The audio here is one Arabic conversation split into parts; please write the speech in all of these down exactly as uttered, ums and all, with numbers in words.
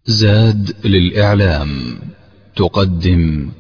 زاد للإعلام تقدم.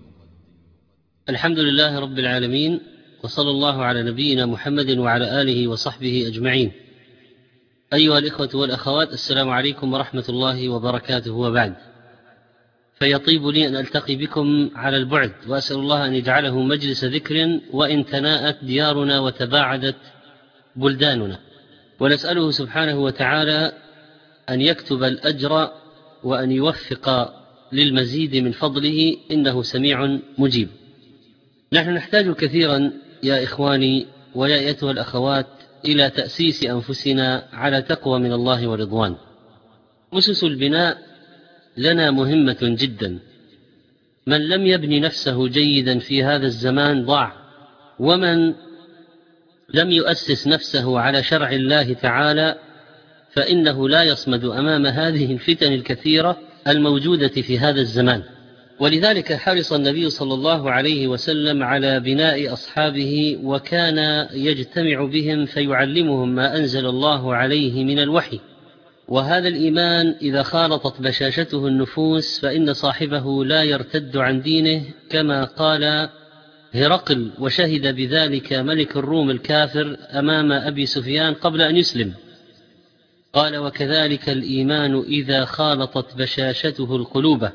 الحمد لله رب العالمين، وصلى الله على نبينا محمد وعلى آله وصحبه أجمعين. أيها الإخوة والأخوات، السلام عليكم ورحمة الله وبركاته. وبعد، فيطيب لي أن ألتقي بكم على البعد، وأسأل الله أن يجعله مجلس ذكر وإن تناءت ديارنا وتباعدت بلداننا، ونسأله سبحانه وتعالى أن يكتب الأجر وأن يوفق للمزيد من فضله، إنه سميع مجيب. نحن نحتاج كثيرا يا إخواني ويا أيتها الأخوات إلى تأسيس أنفسنا على تقوى من الله ورضوان. أسس البناء لنا مهمة جدا. من لم يبني نفسه جيدا في هذا الزمان ضاع، ومن لم يؤسس نفسه على شرع الله تعالى فإنه لا يصمد أمام هذه الفتن الكثيرة الموجودة في هذا الزمان. ولذلك حرص النبي صلى الله عليه وسلم على بناء أصحابه، وكان يجتمع بهم فيعلمهم ما أنزل الله عليه من الوحي. وهذا الإيمان إذا خالطت بشاشته النفوس فإن صاحبه لا يرتد عن دينه، كما قال هرقل، وشهد بذلك ملك الروم الكافر أمام أبي سفيان قبل أن يسلم. قال: وكذلك الإيمان إذا خالطت بشاشته القلوب.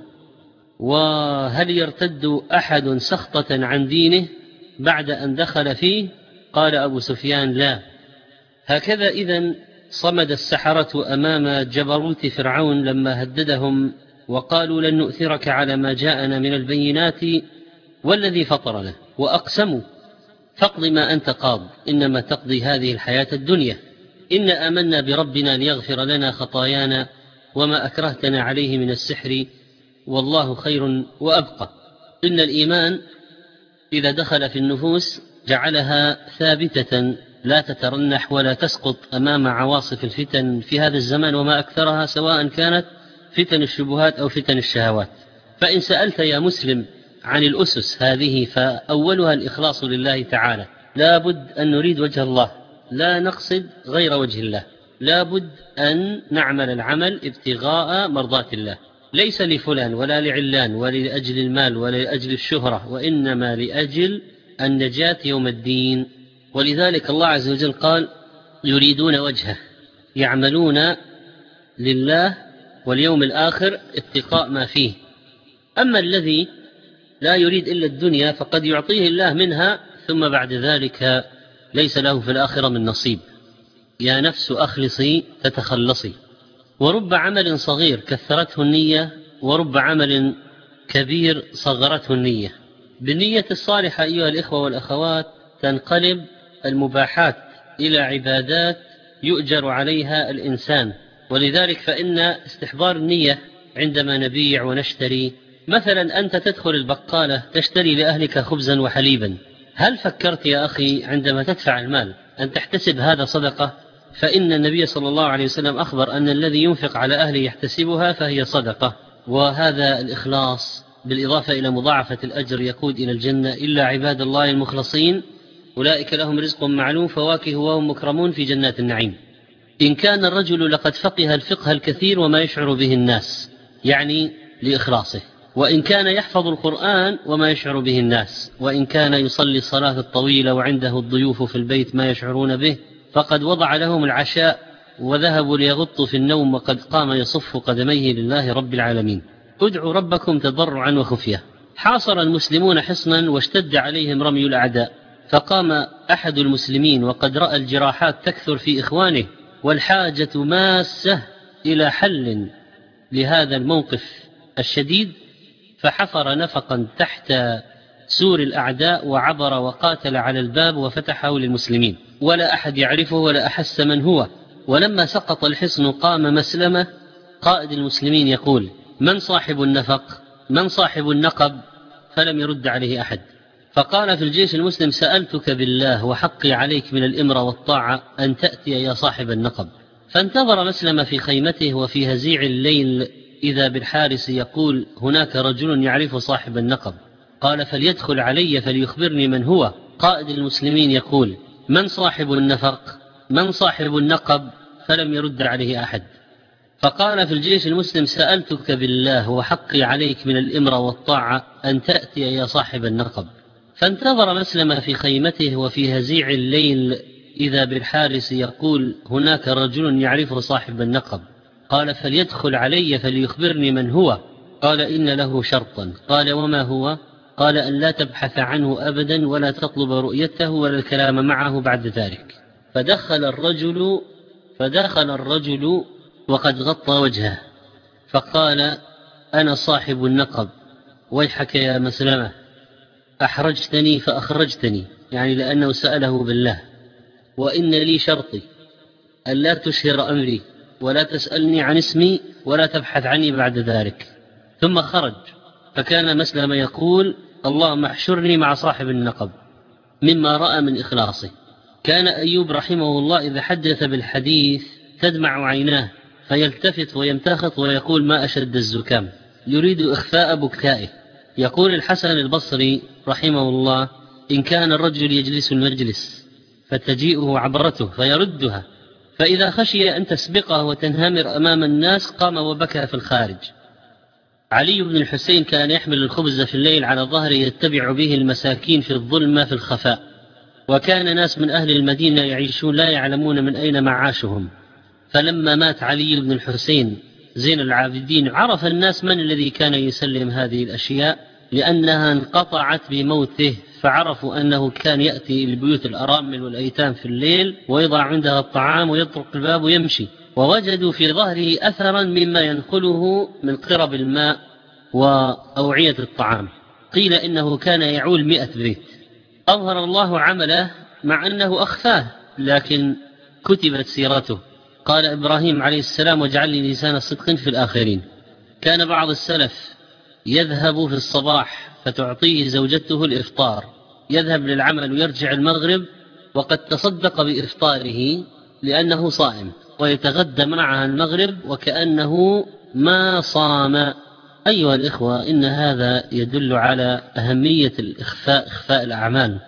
وهل يرتد أحد سخطة عن دينه بعد أن دخل فيه؟ قال أبو سفيان: لا. هكذا إذن صمد السحرة أمام جبروت فرعون لما هددهم وقالوا: لن نؤثرك على ما جاءنا من البينات والذي فطرنا، وأقسموا: فاقض ما أنت قاض، إنما تقضي هذه الحياة الدنيا، إن آمنا بربنا ليغفر لنا خطايانا وما أكرهتنا عليه من السحر والله خير وأبقى. إن الإيمان إذا دخل في النفوس جعلها ثابتة لا تترنح ولا تسقط أمام عواصف الفتن في هذا الزمان وما أكثرها، سواء كانت فتن الشبهات أو فتن الشهوات. فإن سألت يا مسلم عن الأسس هذه فأولها الإخلاص لله تعالى. لا بد أن نريد وجه الله، لا نقصد غير وجه الله. لا بد أن نعمل العمل ابتغاء مرضات الله، ليس لفلان ولا لعلان ولا لأجل المال ولا لأجل الشهرة، وإنما لأجل النجاة يوم الدين. ولذلك الله عز وجل قال: يريدون وجهه، يعملون لله واليوم الآخر اتقاء ما فيه. أما الذي لا يريد إلا الدنيا فقد يعطيه الله منها، ثم بعد ذلك ليس له في الآخرة من نصيب. يا نفس أخلصي تتخلصي. ورب عمل صغير كثرته النية، ورب عمل كبير صغرته النية. بالنية الصالحة أيها الإخوة والأخوات تنقلب المباحات إلى عبادات يؤجر عليها الإنسان. ولذلك فإن استحضار النية عندما نبيع ونشتري، مثلا أنت تدخل البقالة تشتري لأهلك خبزا وحليبا، هل فكرت يا أخي عندما تدفع المال أن تحتسب هذا صدقة؟ فإن النبي صلى الله عليه وسلم أخبر أن الذي ينفق على أهله يحتسبها فهي صدقة. وهذا الإخلاص بالإضافة إلى مضاعفة الأجر يقود إلى الجنة، إلا عباد الله المخلصين أولئك لهم رزق معلوم، فواكه وهم مكرمون في جنات النعيم. إن كان الرجل لقد فقه الفقه الكثير وما يشعر به الناس، يعني لإخلاصه، وإن كان يحفظ القرآن وما يشعر به الناس، وإن كان يصلي الصلاة الطويلة وعنده الضيوف في البيت ما يشعرون به، فقد وضع لهم العشاء وذهبوا ليغطوا في النوم وقد قام يصف قدميه لله رب العالمين. ادعوا ربكم تضرعا وخفية. حاصر المسلمون حصنا واشتد عليهم رمي الأعداء، فقام أحد المسلمين وقد رأى الجراحات تكثر في إخوانه والحاجة ماسة إلى حل لهذا الموقف الشديد، فحفر نفقا تحت سور الأعداء وعبر وقاتل على الباب وفتحه للمسلمين، ولا أحد يعرفه ولا أحس من هو. ولما سقط الحصن قام مسلمة قائد المسلمين يقول: من صاحب النفق؟ من صاحب النقب؟ فلم يرد عليه أحد. فقال في الجيش المسلم: سألتك بالله وحقي عليك من الإمرة والطاعة أن تأتي يا صاحب النقب. فانتظر مسلم في خيمته، وفي هزيع الليل إذا بالحارس يقول: هناك رجل يعرف صاحب النقب. قال: فليدخل علي فليخبرني من هو. قائد المسلمين يقول: من صاحب النفق؟ من صاحب النقب؟ فلم يرد عليه أحد. فقال في الجيش المسلم: سألتك بالله وحقي عليك من الإمرة والطاعة أن تأتي يا صاحب النقب. فانتظر مسلم في خيمته، وفي هزيع الليل إذا بالحارس يقول: هناك رجل يعرف صاحب النقب. قال: فليدخل علي فليخبرني من هو. قال: إن له شرطا. قال: وما هو؟ قال: أن لا تبحث عنه أبدا ولا تطلب رؤيته ولا الكلام معه بعد ذلك. فدخل الرجل فدخل الرجل وقد غطى وجهه، فقال: أنا صاحب النقب، ويحك يا مسلمة، أحرجتني فأخرجتني، يعني لأنه سأله بالله، وإن لي شرطي أن لا تشهر أمري ولا تسألني عن اسمي ولا تبحث عني بعد ذلك. ثم خرج. فكان مسلم يقول: اللهم احشرني مع صاحب النقب، مما رأى من إخلاصه. كان أيوب رحمه الله إذا حدث بالحديث تدمع عيناه، فيلتفت ويمتخط ويقول: ما أشد الزكام، يريد إخفاء بكائه. يقول الحسن البصري رحمه الله: إن كان الرجل يجلس المجلس فتجيئه عبرته فيردها، فإذا خشي أن تسبقه وتنهمر أمام الناس قام وبكى في الخارج. علي بن الحسين كان يحمل الخبز في الليل على ظهره يتبع به المساكين في الظلمة في الخفاء، وكان ناس من أهل المدينة يعيشون لا يعلمون من أين معاشهم. فلما مات علي بن الحسين زين العابدين عرف الناس من الذي كان يسلم هذه الأشياء، لأنها انقطعت بموته، فعرفوا أنه كان يأتي البيوت الأرامل والأيتام في الليل ويضع عندها الطعام ويطرق الباب ويمشي، ووجدوا في ظهره أثرا مما ينقله من قرب الماء وأوعية الطعام. قيل إنه كان يعول مئة بيت. أظهر الله عمله مع أنه أخفاه، لكن كتبت سيرته. قال إبراهيم عليه السلام: واجعل لي لسان صدق في الآخرين. كان بعض السلف يذهب في الصباح فتعطيه زوجته الإفطار، يذهب للعمل ويرجع المغرب وقد تصدق بإفطاره لأنه صائم، ويتغدى معها المغرب وكأنه ما صام. أيها الإخوة، إن هذا يدل على أهمية الإخفاء، إخفاء الأعمال،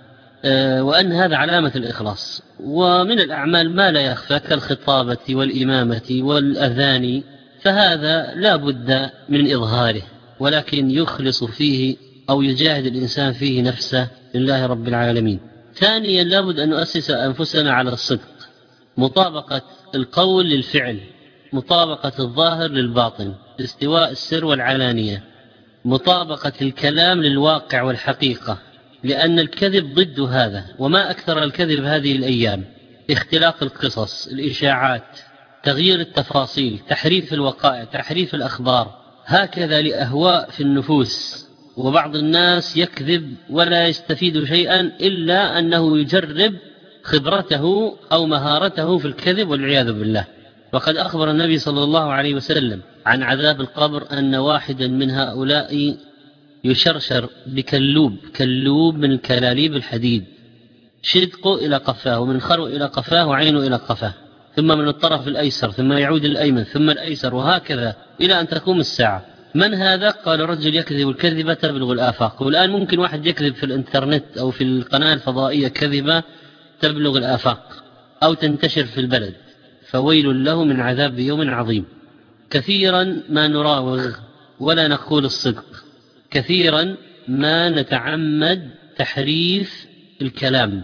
وأن هذا علامة الإخلاص. ومن الأعمال ما لا يخفى كالخطابة والإمامة والأذان، فهذا لا بد من إظهاره، ولكن يخلص فيه أو يجاهد الإنسان فيه نفسه لله رب العالمين. ثانيا، لا بد أن نؤسس أنفسنا على الصدق، مطابقة القول للفعل، مطابقة الظاهر للباطن، استواء السر والعلانية، مطابقة الكلام للواقع والحقيقة، لأن الكذب ضد هذا. وما أكثر الكذب هذه الأيام: اختلاق القصص، الإشاعات، تغيير التفاصيل، تحريف الوقائع، تحريف الأخبار، هكذا لأهواء في النفوس. وبعض الناس يكذب ولا يستفيد شيئا إلا أنه يجرب خبرته أو مهارته في الكذب والعياذ بالله. وقد أخبر النبي صلى الله عليه وسلم عن عذاب القبر أن واحدا من هؤلاء يشرشر بكلوب، كلوب من كلاليب الحديد، شدقه إلى قفاه، ومن خرو إلى قفاه، وعينه إلى قفاه، ثم من الطرف الأيسر، ثم يعود الأيمن، ثم الأيسر، وهكذا إلى أن تقوم الساعة. من هذا؟ قال: رجل يكذب الكذبة تبلغ الآفاق. والآن ممكن واحد يكذب في الإنترنت أو في القناة الفضائية كذبة تبلغ الآفاق أو تنتشر في البلد، فويل له من عذاب يوم عظيم. كثيرا ما نراوغ ولا نقول الصدق، كثيرا ما نتعمد تحريف الكلام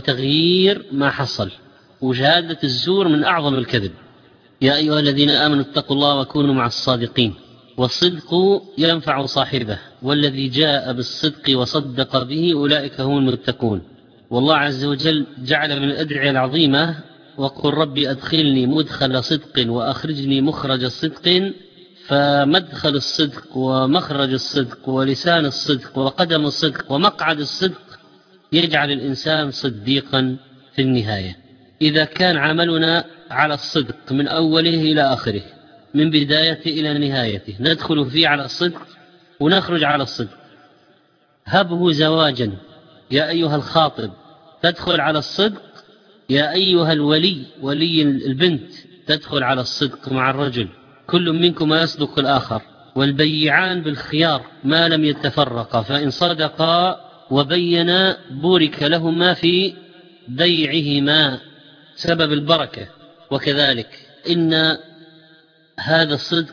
وتغيير ما حصل، وشهادة الزور من أعظم الكذب. يا أيها الذين آمنوا اتقوا الله وكونوا مع الصادقين، والصدق ينفع صاحبه، والذي جاء بالصدق وصدق به أولئك هم المتقون. والله عز وجل جعل من الأدعية العظيمة: وقل ربي أدخلني مدخل صدق وأخرجني مخرج صدق. فمدخل الصدق ومخرج الصدق ولسان الصدق وقدم الصدق ومقعد الصدق يجعل الإنسان صديقا في النهاية. إذا كان عملنا على الصدق من أوله إلى آخره، من بدايته إلى نهايته، ندخل فيه على الصدق ونخرج على الصدق. هبه زواجا يا أيها الخاطب تدخل على الصدق، يا أيها الولي ولي البنت تدخل على الصدق مع الرجل، كل منكم يصدق الآخر، والبيعان بالخيار ما لم يتفرقا، فإن صدقا وبينا بورك لهما في بيعهما، سبب البركة. وكذلك إن هذا الصدق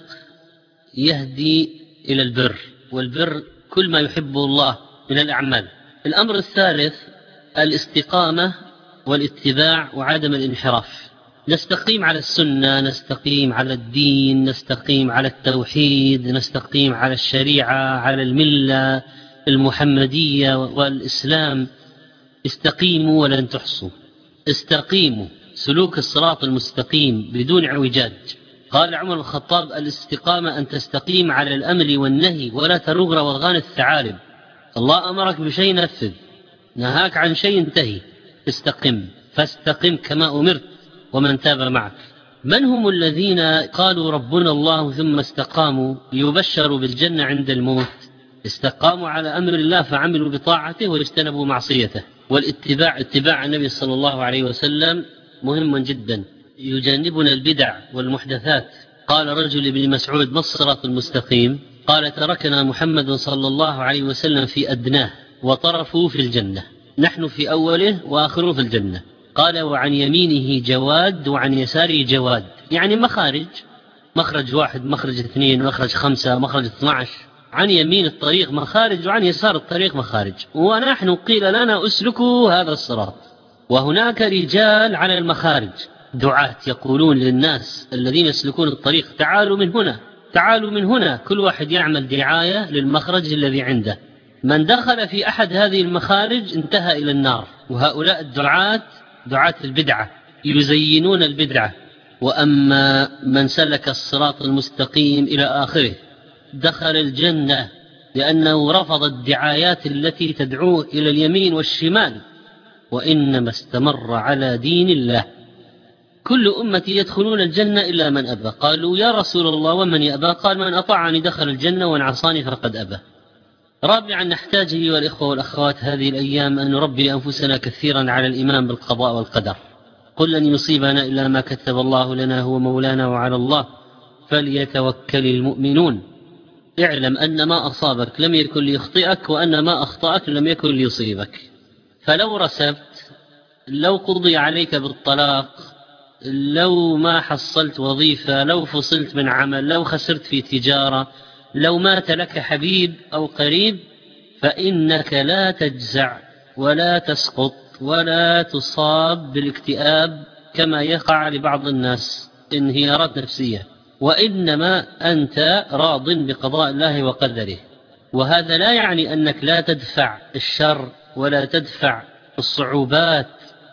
يهدي إلى البر، والبر كل ما يحبه الله من الأعمال. الأمر الثالث الاستقامة والاتباع وعدم الانحراف. نستقيم على السنة، نستقيم على الدين، نستقيم على التوحيد، نستقيم على الشريعة، على الملة المحمدية والإسلام. استقيموا ولن تحصوا. استقيموا، سلوك الصراط المستقيم بدون اعوجاج. قال عمر الخطاب: الاستقامة أن تستقيم على الأمر والنهي ولا تروغ روغان الثعالب. الله أمرك بشيء نفذ، نهاك عن شيء انتهي. استقم، فاستقم كما أمرت ومن تاب معك. من هم الذين قالوا ربنا الله ثم استقاموا ليبشروا بالجنة عند الموت؟ استقاموا على أمر الله فعملوا بطاعته واجتنبوا معصيته. والاتباع، اتباع النبي صلى الله عليه وسلم مهم جدا، يجنبنا البدع والمحدثات. قال رجل لابن مسعود: ما الصراط المستقيم؟ قال: تركنا محمد صلى الله عليه وسلم في أدناه وطرفه في الجنة، نحن في أوله وآخره في الجنة. قال: وعن يمينه جواد وعن يساره جواد، يعني مخارج، مخرج واحد، مخرج اثنين، مخرج خمسة، مخرج اثنى عشر. عن يمين الطريق مخارج وعن يسار الطريق مخارج، ونحن قيل لنا أسلكوا هذا الصراط. وهناك رجال على المخارج دعاة يقولون للناس الذين يسلكون الطريق: تعالوا من هنا، تعالوا من هنا. كل واحد يعمل دعاية للمخرج الذي عنده. من دخل في أحد هذه المخارج انتهى إلى النار. وهؤلاء الدعاة دعاة البدعة يزينون البدعة. وأما من سلك الصراط المستقيم إلى آخره دخل الجنة، لأنه رفض الدعايات التي تدعوه إلى اليمين والشمال، وإنما استمر على دين الله. كل أمتي يدخلون الجنة إلا من أبى. قالوا: يا رسول الله ومن يأبى؟ قال: من أطاعني دخل الجنة ومن عصاني فقد أبى. رابعا، نحتاج أيها الإخوة والأخوات هذه الأيام أن نربي أنفسنا كثيرا على الإيمان بالقضاء والقدر. قل لن يصيبنا إلا ما كتب الله لنا هو مولانا وعلى الله فليتوكل المؤمنون. اعلم أن ما أصابك لم يكن ليخطئك، وأن ما أخطأك لم يكن ليصيبك. فلو رسبت، لو قضي عليك بالطلاق، لو ما حصلت وظيفة، لو فصلت من عمل، لو خسرت في تجارة، لو مات لك حبيب أو قريب، فإنك لا تجزع ولا تسقط ولا تصاب بالاكتئاب كما يقع لبعض الناس انهيارات نفسية، وإنما أنت راض بقضاء الله وقدره. وهذا لا يعني أنك لا تدفع الشر ولا تدفع الصعوبات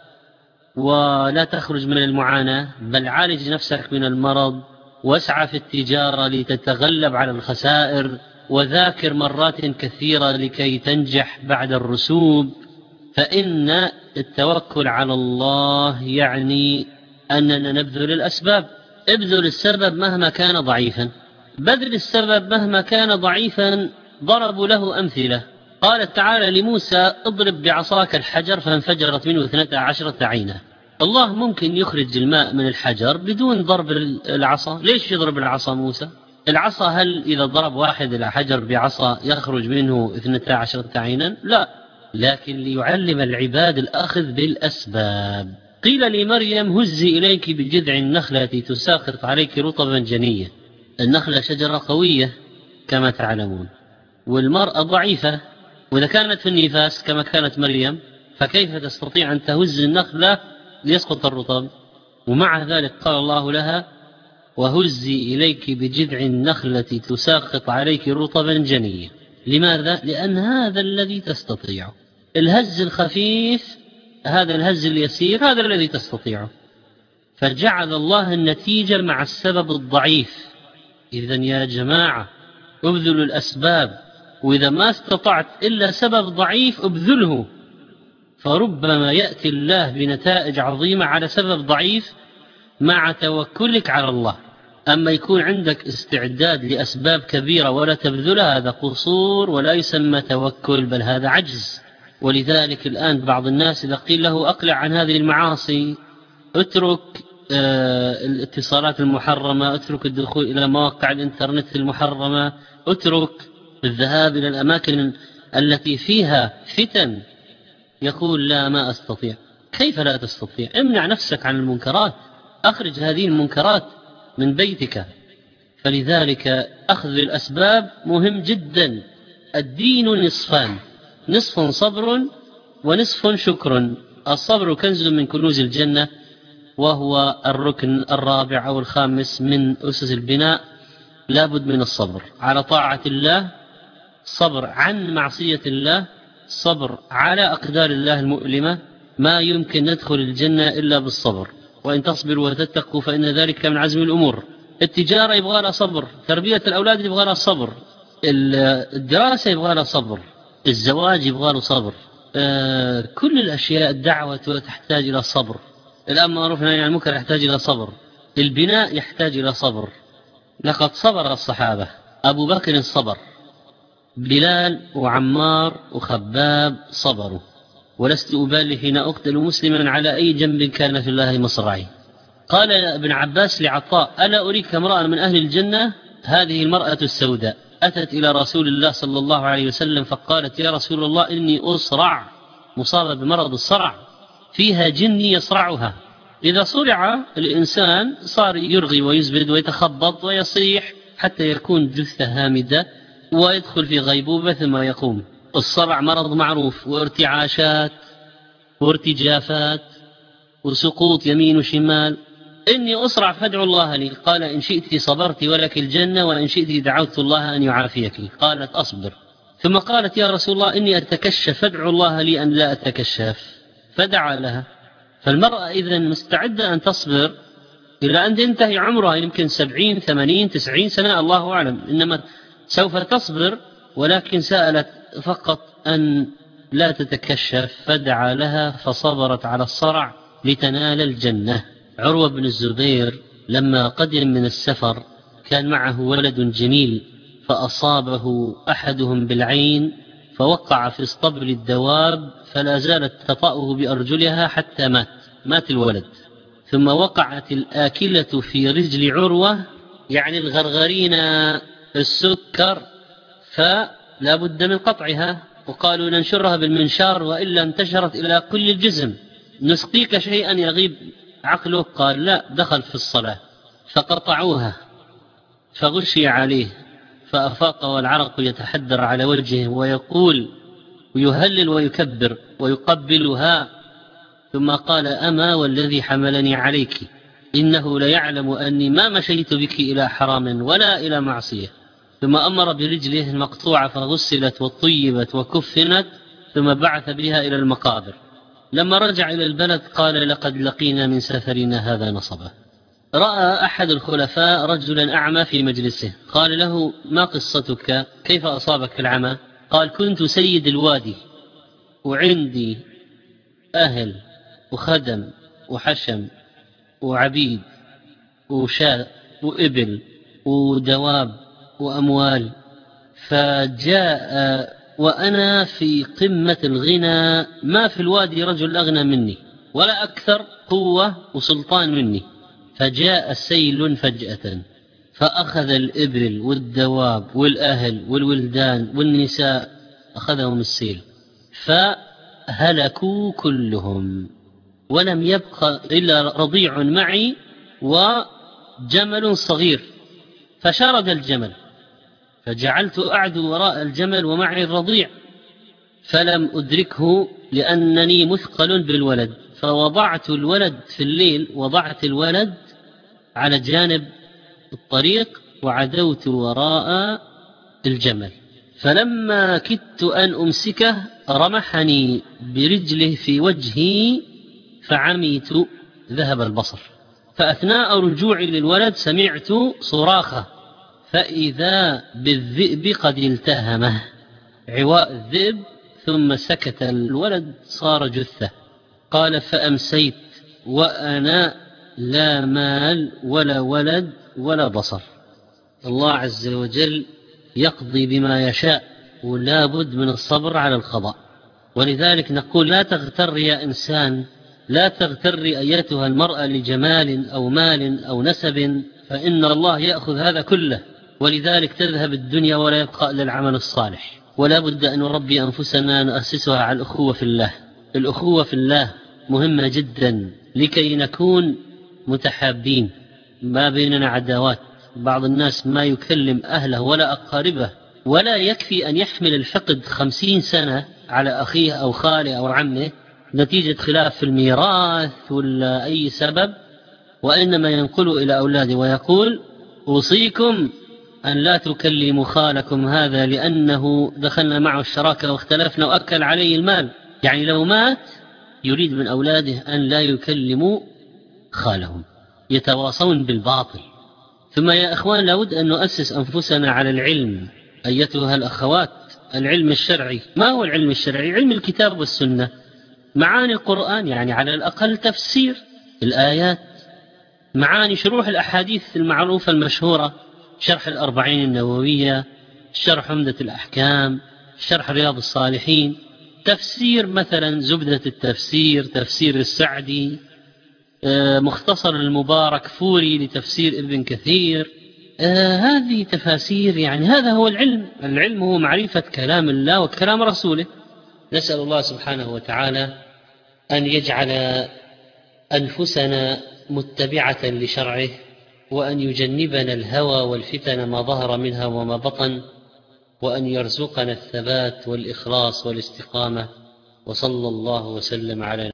ولا تخرج من المعاناة، بل عالج نفسك من المرض، واسعى في التجارة لتتغلب على الخسائر، وذاكر مرات كثيرة لكي تنجح بعد الرسوب. فإن التوكل على الله يعني أننا نبذل الأسباب. ابذل السبب مهما كان ضعيفا، بذل السبب مهما كان ضعيفا. ضربوا له أمثلة. قال تعالى لموسى: اضرب بعصاك الحجر فانفجرت منه اثنتا عشرة عينا. الله ممكن يخرج الماء من الحجر بدون ضرب العصا. ليش يضرب العصا موسى؟ العصا هل إذا ضرب واحد الحجر بعصا يخرج منه اثنتا عشرة عينا؟ لا، لكن ليعلم العباد الأخذ بالأسباب. قيل لمريم: هزي إليك بجذع النخلة تساقط عليك رطبا جنيا. النخلة شجرة قوية كما تعلمون، والمرأة ضعيفة، وإذا كانت في النفاس كما كانت مريم فكيف تستطيع أن تهز النخلة ليسقط الرطب؟ ومع ذلك قال الله لها: وهزي إليك بجذع النخلة تساقط عليك رطبا جنيا. لماذا؟ لأن هذا الذي تستطيعه. الهز الخفيف، هذا الهز اليسير، هذا الذي تستطيعه. فجعل الله النتيجة مع السبب الضعيف. إذن يا جماعة ابذلوا الأسباب، وإذا ما استطعت إلا سبب ضعيف ابذله، فربما يأتي الله بنتائج عظيمة على سبب ضعيف مع توكلك على الله. أما يكون عندك استعداد لأسباب كبيرة ولا تبذلها، هذا قصور ولا يسمى توكل، بل هذا عجز. ولذلك الآن بعض الناس إذا قيل له أقلع عن هذه المعاصي، اترك آه الاتصالات المحرمة، اترك الدخول إلى مواقع الإنترنت المحرمة، اترك الذهاب إلى الأماكن التي فيها فتن، يقول: لا، ما أستطيع. كيف لا تستطيع؟ امنع نفسك عن المنكرات، أخرج هذه المنكرات من بيتك. فلذلك أخذ الأسباب مهم جدا. الدين نصفان، نصف صبر ونصف شكر. الصبر كنز من كنوز الجنة، وهو الركن الرابع أو الخامس من أسس البناء. لا بد من الصبر على طاعة الله، صبر عن معصية الله، صبر على أقدار الله المؤلمة. ما يمكن ندخل الجنة إلا بالصبر، وإن تصبروا وتتقوا فإن ذلك من عزم الأمور. التجارة يبغى لها صبر، تربية الأولاد يبغى لها صبر، الدراسة يبغى لها صبر، الزواج يبغى له صبر، آه كل الأشياء، الدعوة تحتاج إلى صبر، الأمر معروف والنهي عن المنكر يحتاج إلى صبر، البناء يحتاج إلى صبر. لقد صبر الصحابة، أبو بكر صبر، بلال وعمار وخباب صبروا، ولست أبالي حين أقتل مسلما على أي جنب كان في الله مصرعي. قال ابن عباس لعطاء: ألا أريك امرأة من أهل الجنة؟ هذه المرأة السوداء أتت إلى رسول الله صلى الله عليه وسلم فقالت: يا رسول الله إني أصرع، مصابة بمرض الصرع، فيها جني يصرعها، إذا صرع الإنسان صار يرغي ويزبد ويتخبط ويصيح حتى يكون جثة هامدة ويدخل في غيبوبة ثم يقوم. الصرع مرض معروف، وارتعاشات وارتجافات وسقوط يمين وشمال. إني أصرع فادعوا الله لي. قال: إن شئت صبرت ولك الجنة، وإن شئت دعوت الله أن يعافيك. قالت: أصبر. ثم قالت: يا رسول الله إني أتكشف فادعوا الله لي أن لا أتكشف، فدعا لها. فالمرأة إذن مستعدة أن تصبر إلى أن تنتهي عمرها، يمكن سبعين ثمانين تسعين سنة الله أعلم، إنما سوف تصبر، ولكن سألت فقط أن لا تتكشف، فدعا لها فصبرت على الصرع لتنال الجنة. عروة بن الزبير لما قدم من السفر كان معه ولد جميل، فأصابه أحدهم بالعين فوقع في اسطبل الدواب، فلا زالت تطأه بأرجلها حتى مات مات الولد. ثم وقعت الآكلة في رجل عروة، يعني الغرغرين السكر، فلا بد من قطعها، وقالوا ننشرها بالمنشار وإلا انتشرت إلى كل الجسم، نسقيك شيئا يغيب عقله. قال لا، دخل في الصلاة فقطعوها، فغشي عليه فأفاق والعرق يتحدر على وجهه، ويقول ويهلل ويكبر ويقبلها، ثم قال: أما والذي حملني عليك إنه ليعلم أني ما مشيت بك إلى حرام ولا إلى معصية. ثم أمر برجله المقطوعة فغسلت وطيبت وكفنت، ثم بعث بها إلى المقابر. لما رجع إلى البلد قال: لقد لقينا من سفرنا هذا نصبا. رأى أحد الخلفاء رجلا أعمى في مجلسه، قال له: ما قصتك؟ كيف أصابك العمى؟ قال: كنت سيد الوادي، وعندي أهل وخدم وحشم وعبيد وشاء وإبل ودواب وأموال، فجاء وأنا في قمة الغنى، ما في الوادي رجل أغنى مني ولا أكثر قوة وسلطان مني، فجاء السيل فجأة فأخذ الإبل والدواب والأهل والولدان والنساء، أخذهم السيل فهلكوا كلهم، ولم يبقى إلا رضيع معي وجمل صغير، فشرد الجمل، فجعلت أعدو وراء الجمل ومعي الرضيع، فلم أدركه لأنني مثقل بالولد، فوضعت الولد في الليل، وضعت الولد على جانب الطريق وعدوت وراء الجمل، فلما كدت أن أمسكه رمحني برجله في وجهي فعميت، ذهب البصر. فأثناء رجوعي للولد سمعت صراخه، فإذا بالذئب قد التهمه، عواء الذئب، ثم سكت الولد صار جثة. قال: فأمسيت وأنا لا مال ولا ولد ولا بصر. الله عز وجل يقضي بما يشاء، ولا بد من الصبر على القضاء. ولذلك نقول: لا تغتر يا إنسان، لا تغتر أيتها المرأة لجمال أو مال أو نسب، فإن الله يأخذ هذا كله، ولذلك تذهب الدنيا ولا يبقى إلا العمل الصالح. ولا بد أن نربي أنفسنا، نؤسسها على الأخوة في الله. الأخوة في الله مهمة جدا لكي نكون متحابين، ما بيننا عداوات، بعض الناس ما يكلم أهله ولا أقاربه، ولا يكفي أن يحمل الحقد خمسين سنة على أخيه أو خاله أو عمه نتيجة خلاف في الميراث ولا أي سبب، وإنما ينقل إلى أولاده ويقول أوصيكم أن لا تكلموا خالكم هذا لأنه دخلنا معه الشراكة واختلفنا وأكل عليه المال. يعني لو مات يريد من أولاده أن لا يكلموا خالهم، يتواصون بالباطل. ثم يا أخوان لابد أن نؤسس أنفسنا على العلم أيتها الأخوات، العلم الشرعي. ما هو العلم الشرعي؟ علم الكتاب والسنة، معاني القرآن، يعني على الأقل تفسير الآيات، معاني شروح الأحاديث المعروفة المشهورة، شرح الأربعين النووية، شرح عمدة الأحكام، شرح رياض الصالحين، تفسير مثلا زبدة التفسير، تفسير السعدي، مختصر المبارك فوري لتفسير ابن كثير. آه هذه تفاسير، يعني هذا هو العلم. العلم هو معرفة كلام الله وكلام رسوله. نسأل الله سبحانه وتعالى أن يجعل أنفسنا متبعة لشرعه، وأن يجنبنا الهوى والفتن ما ظهر منها وما بطن، وأن يرزقنا الثبات والإخلاص والاستقامة. وصلى الله وسلم على